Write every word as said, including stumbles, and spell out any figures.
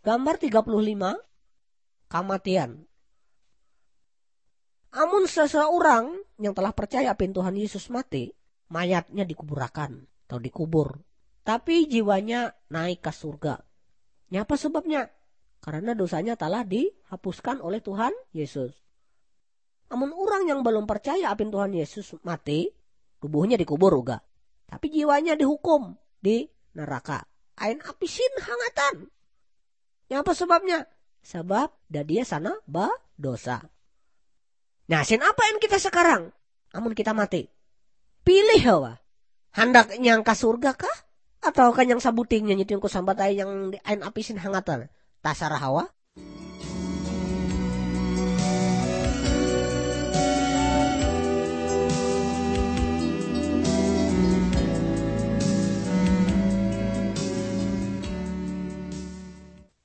Gambar tiga puluh lima, kematian. Amun seseorang yang telah percaya akan Tuhan Yesus mati, mayatnya dikuburakan atau dikubur. Tapi jiwanya naik ke surga. Nyapa sebabnya? Karena dosanya telah dihapuskan oleh Tuhan Yesus. Amun orang yang belum percaya akan Tuhan Yesus mati, tubuhnya dikubur juga. Tapi jiwanya dihukum di neraka. Ain api sin hangatan. Nyapa sebabnya? Sebab dah dia sana ba dosa. Nah, sin apa yang kita sekarang? Amun kita mati. Pilih hawa. Hendak yang ke surga kah? Atau kan yang sabutingnya nyitu yang kusambat ay yang ain api sin hangatan? Tasarah hawa.